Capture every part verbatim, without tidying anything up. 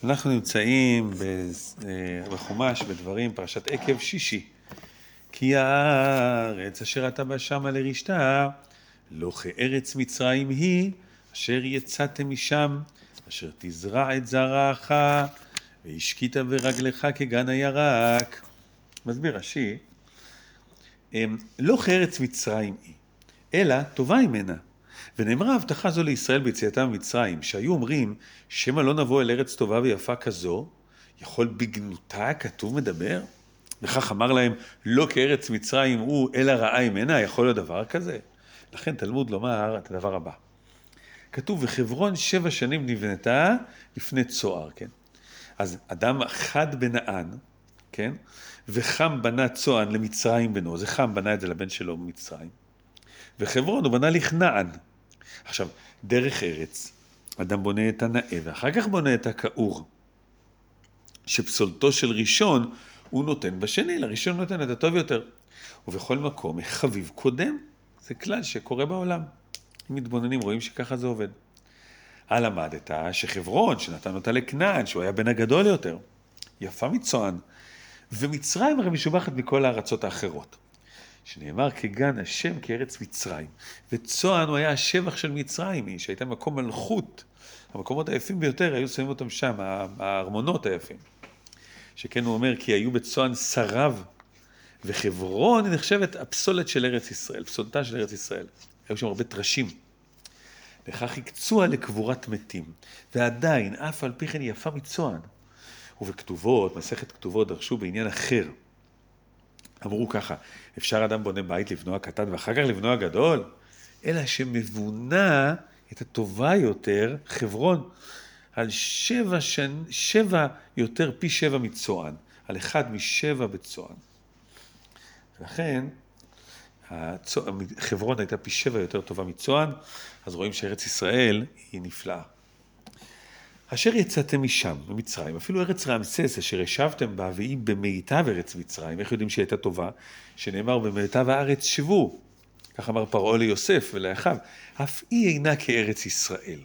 אנחנו נמצאים בחומש בדברים, פרשת עקב שישי. כי הארץ אשר אתה בא שמה לרשתה, לא כארץ מצרים היא, אשר יצאתם משם, אשר תזרע את זרעך, והשקית ברגלך כגן הירק. מסביר רש"י, לא כארץ מצרים היא, אלא טובה ממנה. ונאמרה הבטחה זו לישראל ביציאתם ממצרים, שהיו אומרים, שמא לא נבוא אל ארץ טובה ויפה כזו, יכול בגנותה כתוב מדבר? וכך אמר להם, לא כארץ מצרים הוא, אלא רעה ממנה, יכול להיות דבר כזה? לכן תלמוד לומר את הדבר הבא. כתוב, וחברון שבע שנים נבנתה לפני צוער, כן? אז אדם חד בנען, כן? וחם בנה צוען למצרים בנו, זה חם בנה את זה לבן שלו במצרים. וחברון הוא בנה לכנען. עכשיו, דרך ארץ, אדם בונה את הנאה, ואחר כך בונה את הכאור, שפסולתו של ראשון הוא נותן בשני, לראשון נותן את הטוב יותר. ובכל מקום, חביב קודם, זה כלל שקורה בעולם. אם מתבוננים, רואים שככה זה עובד. למדת שחברון, שנתן אותה לכנען, שהוא היה בן הגדול יותר, יפה מצוען, ומצרים הרי משובחת מכל הארצות האחרות. שנאמר כגן השם כארץ מצרים, וצוען הוא היה השבח של מצרים, שהייתה מקום מלכות, המקומות היפים ביותר היו שמים אותם שם, הארמונות היפים. שכן הוא אומר כי היו בצוען שריו, וחברון היא נחשבת הפסולת של ארץ ישראל, פסולתה של ארץ ישראל. היו שם הרבה טרשים. לכך הקצוה לקבורת מתים, ועדיין אף על פי כן יפה מצוען. ובכתובות, מסכת כתובות דרשו בעניין אחר. אמרו ככה, אפשר אדם בונה בית לבנוע קטן ואחר כך לבנוע גדול? אלא שמבונה את הטובה יותר, חברון, על שבע, שנ... שבע יותר פי שבע מצוען, על אחד משבע בצוען. ולכן, הצוע... חברון הייתה פי שבע יותר טובה מצוען, אז רואים שארץ ישראל היא נפלאה. אשר יצאתם משם, ממצרים, אפילו ארץ רעמסס, אשר ישבתם בה, והיא במיטב ארץ מצרים, איך יודעים שהיא הייתה טובה? שנאמר במיטב הארץ שבו, כך אמר פרעה ליוסף ולאחיו, אף היא אינה כארץ ישראל.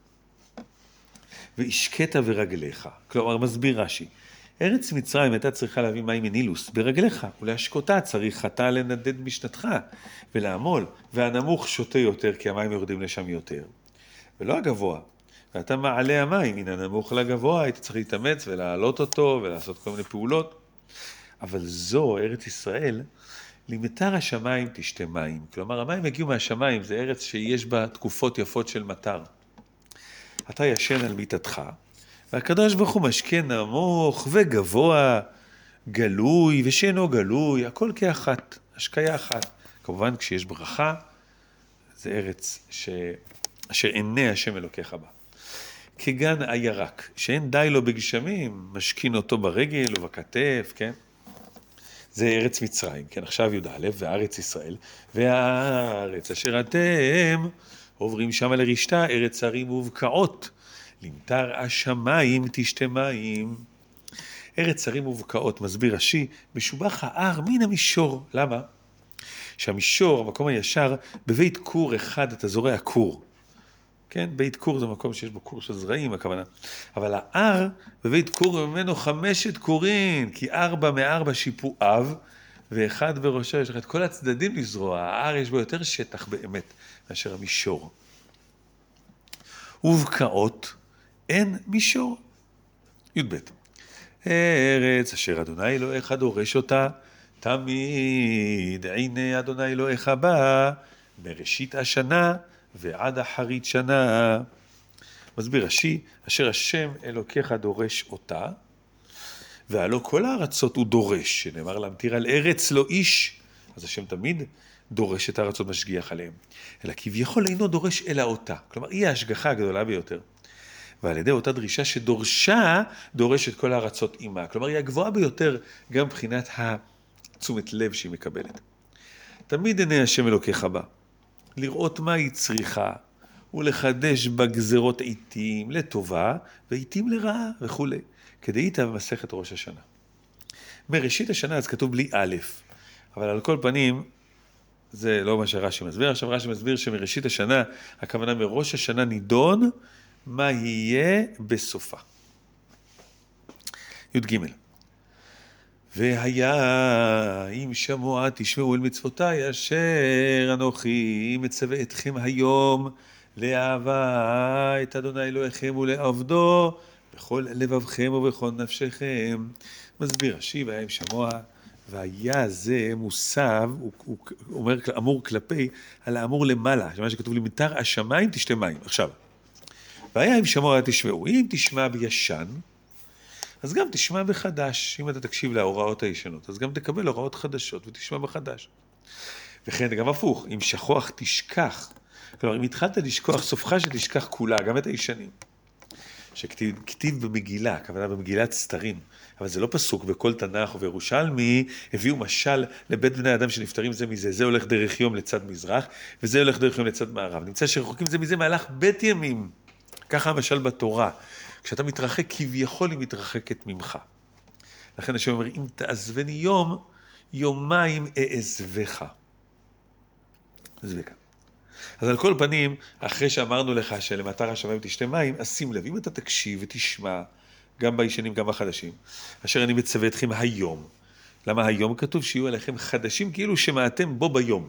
והשקית ברגליך, כלומר מסביר רש"י, ארץ מצרים הייתה צריכה להביא מים מנילוס ברגליך, ולהשקותה צריך אתה לנדד משנתך ולעמול, והנמוך שותה יותר כי המים יורדים לשם יותר, ולא הגבוה. ואתה מעלה המים, מן הנמוך לגבוה, היית צריך להתאמץ ולהעלות אותו ולעשות כל מיני פעולות. אבל זו, ארץ ישראל, למטר השמיים תשתה מים. כלומר, המים הגיעו מהשמיים, זה ארץ שיש בה תקופות יפות של מטר. אתה ישן על מיטתך, והקדוש ברוך הוא משקה נמוך וגבוה, גלוי ושאינו גלוי, הכל כאחת, השקיה אחת. כמובן, כשיש ברכה, זה ארץ ש... אשר עיני השם אלוקיך בה. כגן הירק, שאין די לו בגשמים, משכין אותו ברגל ובכתף, כן? זה ארץ מצרים, כן? עכשיו י"א, וארץ ישראל, והארץ אשר אתם עוברים שם לרשתה, ארץ הרים ובקעות, למטר השמיים תשתה מים. ארץ הרים ובקעות, מסביר רש"י, משובח ההר מן המישור. למה? שהמישור, המקום הישר, בבית כור אחד אתה זורע כור. כן, בית כור זה מקום שיש בו כור של זרעים, הכוונה. אבל ההר, בבית כור ממנו חמשת כורים, כי ארבע מארבע שיפועיו, ואחד בראשו יש לך את כל הצדדים לזרוע. ההר יש בו יותר שטח באמת, מאשר המישור. ובקעות אין מישור. י"ב. ארץ אשר אדוני אלוהיך דורש אותה, תמיד עיני אדוני אלוהיך בא, מראשית השנה, ועד אחרית שנה. מסביר רש"י, אשר השם אלוקיך דורש אותה, והלא כל הארצות הוא דורש, שנאמר להמטיר על ארץ לא איש, אז השם תמיד דורש את הארצות משגיח עליהם. אלא כביכול אינו דורש אלא אותה, כלומר היא ההשגחה הגדולה ביותר. ועל ידי אותה דרישה שדורשה, דורש את כל הארצות עימה, כלומר היא הגבוהה ביותר גם מבחינת התשומת לב שהיא מקבלת. תמיד עיני השם אלוקיך בא. לראות מה היא צריכה, ולחדש בגזרות עיתים לטובה, ועיתים לרעה וכו'. כדאית במסכת ראש השנה. מראשית השנה אז כתוב בלי א', אבל על כל פנים, זה לא מה שרש"י מסביר. עכשיו רש"י מסביר שמראשית השנה, הכוונה מראש השנה נידון, מה יהיה בסופה. י"ג. והיה אם שמוע תשמעו אל מצוותיי אשר אנוכי מצווה אתכם היום לאהבה את אדוני אלוהיכם ולעבדו בכל לבבכם ובכל נפשכם. מסביר רש"י, והיה אם שמוע, והיה זה מוסב, הוא, הוא אומר, אמור כלפי, על האמור למעלה, מה שכתוב לי, מטר השמיים תשתה מים. עכשיו, והיה אם שמוע תשמעו, אם תשמע בישן, אז גם תשמע בחדש. אם אתה תקשיב להוראות הישנות, אז גם תקבל הוראות חדשות ותשמע בחדש. וכן, גם הפוך, אם שכוח תשכח. כלומר, אם התחלת לשכוח, סופך שתשכח כולה, גם את הישנים. שכתיב במגילה, הכוונה במגילת סתרים, אבל זה לא פסוק בכל תנ"ך ובירושלמי, הביאו משל לבית בני אדם שנפטרים זה מזה, זה הולך דרך יום לצד מזרח, וזה הולך דרך יום לצד מערב. נמצא שרחוקים זה מזה מהלך בית ימים. ככה המשל בתורה. כשאתה מתרחק, כביכול היא מתרחקת ממך. לכן השם אומר, אם תעזבני יום, יומיים אעזבך. עזבך. אז על כל פנים, אחרי שאמרנו לך שלמטר השמיים תשתה מים, אז שים לב, אם אתה תקשיב ותשמע, גם בישנים, גם בחדשים, אשר אני מצווה אתכם היום. למה היום כתוב? שיהיו עליכם חדשים, כאילו שמעתם בו ביום.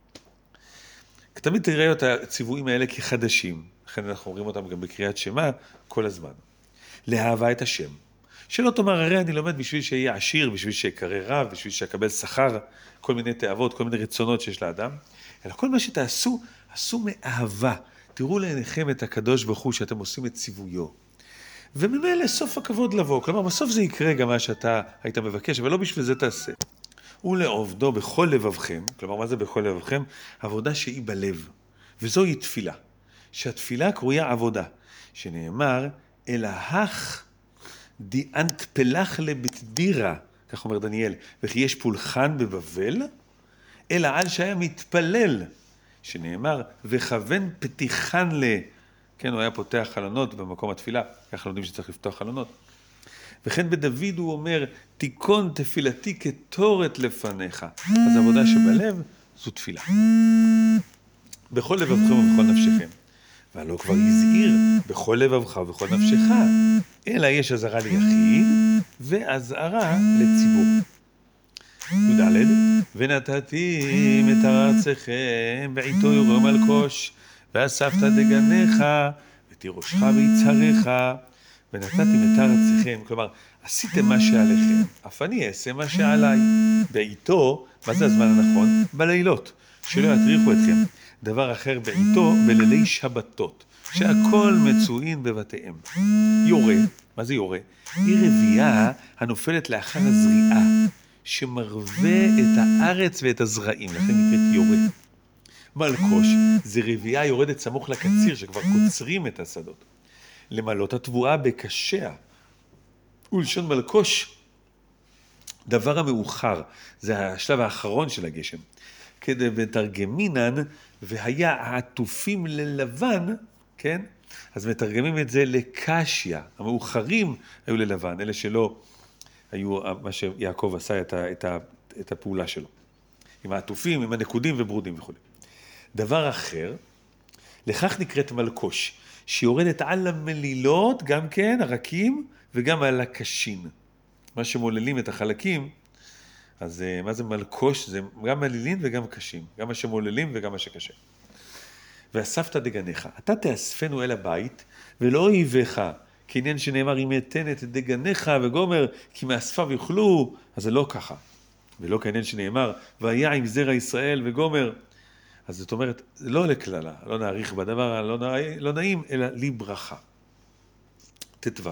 תמיד תראה את הציוויים האלה כחדשים, לכן אנחנו אומרים אותם גם בקריאת שמע כל הזמן. לאהבה את השם. שלא תאמר, הרי אני לומד בשביל שיהיה עשיר, בשביל שיקרא רב, בשביל שיקבל שכר, כל מיני תאוות, כל מיני רצונות שיש לאדם. אלא כל מה שתעשו, עשו מאהבה. תראו לעיניכם את הקדוש ברוך הוא שאתם עושים את ציוויו. וממילא סוף הכבוד לבוא. כלומר, בסוף זה יקרה גם מה שאתה היית מבקש, אבל לא בשביל זה תעשה. ולעובדו בכל לבבכם, כלומר, מה זה בכל לבבכם? עבודה שהיא בלב. וזוהי תפילה. שהתפילה קרויה עבודה. שנאמר, אלא הך דיאנט פלח לבתדירה, כך אומר דניאל, וכי יש פולחן בבבל, אלא על שהיה מתפלל, שנאמר, וכוון פתיחן ל... כן, הוא היה פותח חלונות במקום התפילה, כך לומדים שצריך לפתוח חלונות. וכן בדוד הוא אומר, תיקון תפילתי כתורת לפניך. אז עבודה שבלב זו תפילה. בכל לבבכם ובכל נפשכם. והלא כבר הזהיר בכל לבבך ובכל נפשך, אלא יש אזהרה ליחיד ואזהרה לציבור. י"ד, ונתתים את ארצכם בעיתו יורם על קוש, ואספת דגניך ותירושך ויצהריך, ונתתם את ארצכם, כלומר, עשיתם מה שעליכם, אף אני אעשה מה שעליי. בעיתו, מה זה הזמן הנכון? בלילות, שלא יטריחו אתכם. דבר אחר בעיתו, בלילי שבתות, שהכל מצוין בבתיהם. יורה, מה זה יורה? היא רבייה הנופלת לאחר הזריעה, שמרווה את הארץ ואת הזרעים, לכן נקראת יורה. מלקוש זה רבייה יורדת סמוך לקציר, שכבר קוצרים את השדות. למלות התבואה בקשיה. ולשון מלקוש, דבר המאוחר, זה השלב האחרון של הגשם. כדי בתרגמינן, והיה העטופים ללבן, כן? אז מתרגמים את זה לקשיה. המאוחרים היו ללבן, אלה שלא היו מה שיעקב עשה את, ה, את, ה, את הפעולה שלו. עם העטופים, עם הנקודים וברודים וכו'. דבר אחר, לכך נקראת מלקוש, שיורדת על המלילות, גם כן, הרקים, וגם על הקשים. מה שמוללים את החלקים, אז מה זה מלקוש? זה גם מלילין וגם קשים. גם מה שמוללים וגם מה שקשה. ואספת דגניך. אתה תאספנו אל הבית, ולא אויביך, כעניין שנאמר, אם אתן את דגניך וגומר, כי מאספיו יאכלו, אז זה לא ככה. ולא כעניין שנאמר, והיה עם זרע ישראל וגומר. אז זאת אומרת, לא לכללה, לא נעריך בדבר הלא נעים, לא נעים, אלא לי ברכה. תתבר.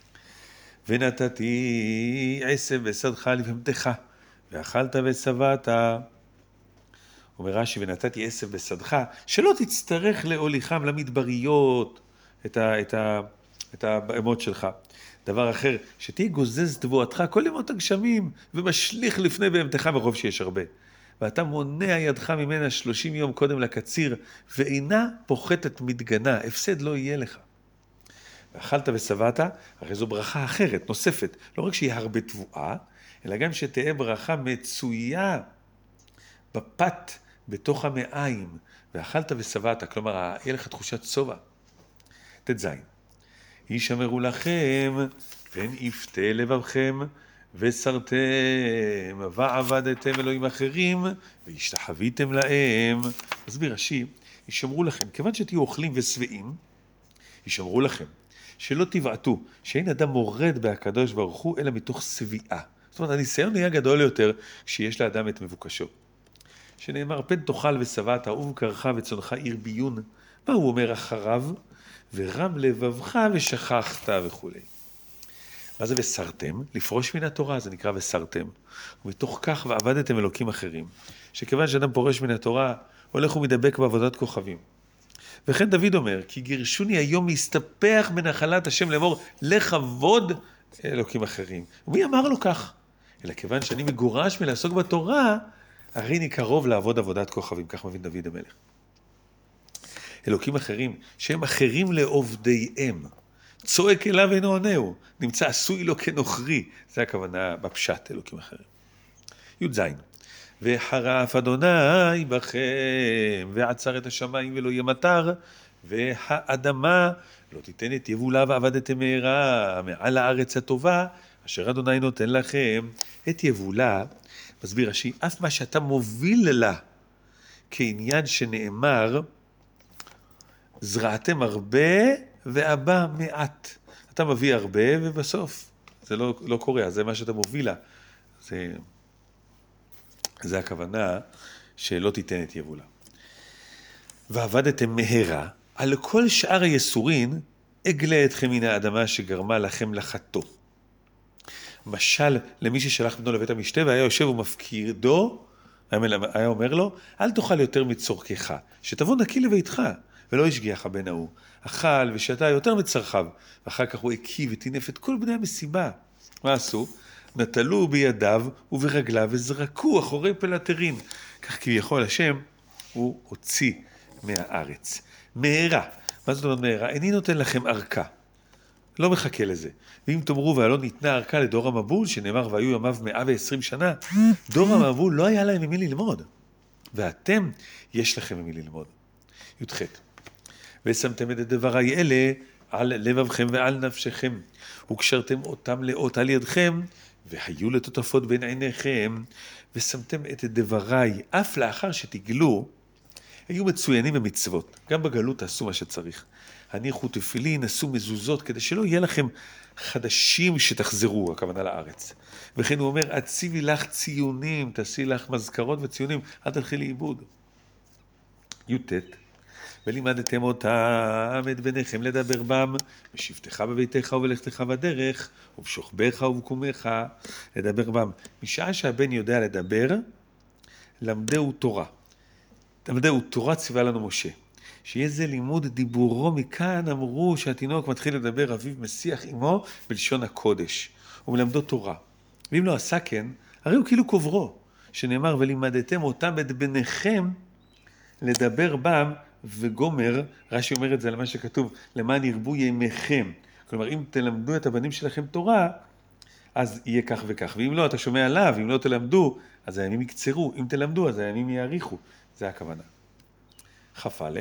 ונתתי עשב ושדך לבהמתך, ואכלת ושבעת. אומר רש"י, ונתתי עשב בשדך, שלא תצטרך להוליכם למדבריות את, ה, את, ה, את הבהמות שלך. דבר אחר, שתהיה גוזז תבואתך כל ימות הגשמים, ומשליך לפני בהמתך מרוב שיש הרבה. ואתה מונע ידך ממנה שלושים יום קודם לקציר, ואינה פוחתת מדגנה, הפסד לא יהיה לך. ואכלת ושבעת, הרי זו ברכה אחרת, נוספת. לא רק שהיא הרבה תבואה, אלא גם שתהיה ברכה מצויה בפת, בתוך המעיים. ואכלת ושבעת, כלומר, יהיה לך תחושת סובה. תזין. ישמרו לכם פן יפתה לבבכם וסרתם ועבדתם אלוהים אחרים והשתחוויתם להם. מסביר רש"י, ישמרו לכם, כיוון שתהיו אוכלים ושבעים, ישמרו לכם, שלא תבעטו, שאין אדם מורד בהקדוש ברוך הוא אלא מתוך שביעה. זאת אומרת, הניסיון נהיה גדול יותר כשיש לאדם את מבוקשו. שנאמר, פן תאכל ושבעת, אהוב קרך וצונך עיר ביון. מה הוא אומר אחריו? ורם לבבך ושכחת וכו'. מה זה וסרתם? לפרוש מן התורה, זה נקרא וסרתם. ומתוך כך ועבדתם אלוקים אחרים. שכיוון שאדם פורש מן התורה, הולך ומדבק בעבודת כוכבים. וכן דוד אומר, כי גירשוני היום להסתפח בנחלת השם לאמור, לכבוד אלוקים אחרים. ומי אמר לו כך? אלא כיוון שאני מגורש מלעסוק בתורה, הרי אני קרוב לעבוד עבודת כוכבים, כך מבין דוד המלך. אלוקים אחרים, שהם אחרים לעובדיהם, צועק אליו אינו עונהו, נמצא עשוי לו כנוכרי, זה הכוונה בפשט אלוקים אחרים. י"ז וחרף אדוני בכם, ועצר את השמיים ולא יהיה מטר, והאדמה לא תיתן את יבולה ועבדתם מהרה, מעל הארץ הטובה, אשר אדוני נותן לכם את יבולה. מסביר רש"י, אף מה שאתה מוביל לה, כעניין שנאמר, זרעתם הרבה והבא מעט. אתה מביא הרבה ובסוף זה לא, לא קורה, זה מה שאתה מוביל לה. זה, זה הכוונה שלא תיתן את יבולה. ועבדתם מהרה, על כל שאר היסורין, אגלה אתכם מן האדמה שגרמה לכם לחטוא. משל למי ששלח בנו לבית המשתה והיה יושב ומפקידו, היה אומר לו, אל תאכל יותר מצורכך, שתבוא נקי לביתך, ולא ישגיח הבן ההוא. אכל ושתה יותר מצרכיו, ואחר כך הוא הקיא וטינף את כל בני המסיבה. מה עשו? נטלו בידיו וברגליו וזרקו אחורי פלטרין. כך כביכול השם הוא הוציא מהארץ. מהרה. מה זאת אומרת מהרה? איני נותן לכם ארכה. לא מחכה לזה. ואם תאמרו והלא ניתנה ארכה לדור המבול, שנאמר והיו ימיו מאה ועשרים שנה, דור המבול לא היה להם ממי ללמוד. ואתם, יש לכם ממי ללמוד. י"ח ושמתם את דבריי אלה על לבבכם ועל נפשכם, וקשרתם אותם לאות על ידכם, והיו לטוטפות בין עיניכם, ושמתם את דבריי, אף לאחר שתגלו, היו מצוינים במצוות. גם בגלות תעשו מה שצריך. הניחו תפילין, עשו מזוזות, כדי שלא יהיה לכם חדשים שתחזרו, הכוונה לארץ. וכן הוא אומר, הציבי לך ציונים, תעשי לך מזכרות וציונים, אל תלכי לאיבוד. י"ט ולימדתם אותם את בניכם לדבר בם, בשבתך בביתך ובלכתך בדרך, ובשוכבך ובקומך לדבר בם. משעה שהבן יודע לדבר, למדהו תורה. למדהו תורה ציווה לנו משה. שיהיה זה לימוד דיבורו. מכאן אמרו שהתינוק מתחיל לדבר אביו משיח עמו בלשון הקודש. ומלמדו תורה. ואם לא עשה כן, הרי הוא כאילו קוברו. שנאמר ולימדתם אותם את בניכם לדבר בם, וגומר, רש"י אומר את זה על מה שכתוב, למען ירבו ימיכם. כלומר, אם תלמדו את הבנים שלכם תורה, אז יהיה כך וכך. ואם לא, אתה שומע עליו, אם לא תלמדו, אז הימים יקצרו. אם תלמדו, אז הימים יאריכו. זה הכוונה. כ"א,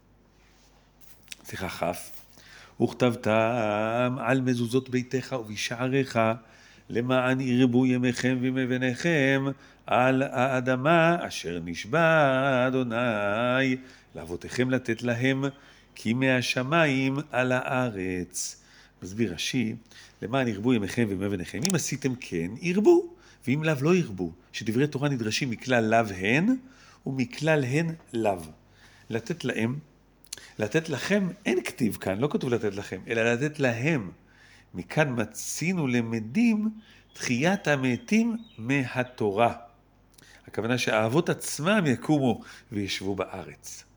סליחה כ', וכתבתם על מזוזות ביתך ובשעריך, למען ירבו ימיכם וימי בניכם על האדמה אשר נשבע אדוני לאבותיכם לתת להם, כי מהשמיים על הארץ. מסביר רש"י, למען ירבו ימיכם וימי בניכם. אם עשיתם כן, ירבו, ואם לאו לא ירבו, שדברי תורה נדרשים מכלל לאו הן, ומכלל הן לאו. לתת להם, לתת לכם, אין כתיב כאן, לא כתוב לתת לכם, אלא לתת להם. מכאן מצינו למדים תחיית המתים מהתורה. הכוונה שהאבות עצמם יקומו וישבו בארץ.